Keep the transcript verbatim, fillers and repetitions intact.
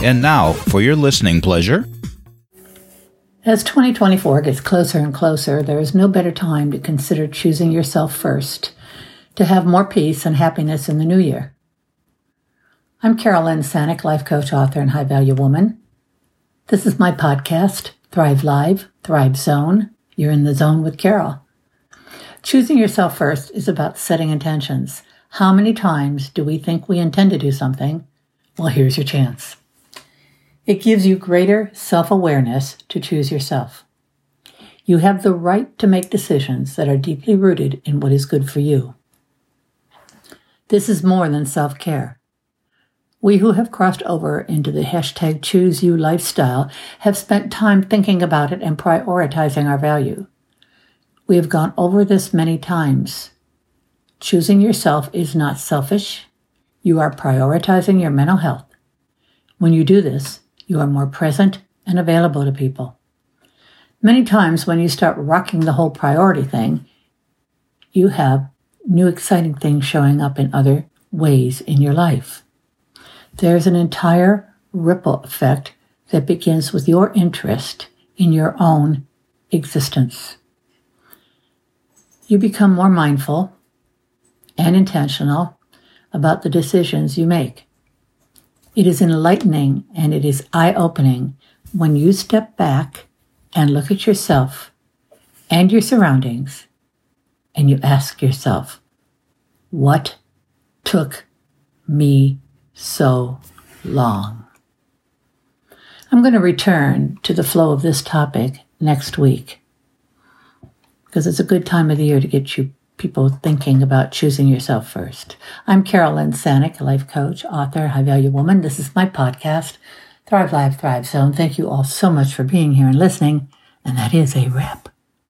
And now, for your listening pleasure. As twenty twenty-four gets closer and closer, there is no better time to consider choosing yourself first, to have more peace and happiness in the new year. I'm Carol Lynn Sanick, life coach, author, and high-value woman. This is my podcast, Thrive Live, Thrive Zone. You're in the zone with Carol. Choosing yourself first is about setting intentions. How many times do we think we intend to do something? Well, here's your chance. It gives you greater self-awareness to choose yourself. You have the right to make decisions that are deeply rooted in what is good for you. This is more than self-care. We who have crossed over into the hashtag Choose You lifestyle have spent time thinking about it and prioritizing our value. We have gone over this many times. Choosing yourself is not selfish. You are prioritizing your mental health. When you do this, you are more present and available to people. Many times when you start rocking the whole priority thing, you have new exciting things showing up in other ways in your life. There's an entire ripple effect that begins with your interest in your own existence. You become more mindful and intentional about the decisions you make. It is enlightening and it is eye-opening when you step back and look at yourself and your surroundings and you ask yourself, what took me so long? I'm going to return to the flow of this topic next week because it's a good time of the year to get you people thinking about choosing yourself first. I'm Carol Lynn Sanick, a life coach, author, high-value woman. This is my podcast, Thrive Live, Thrive Zone. Thank you all so much for being here and listening, and that is a wrap.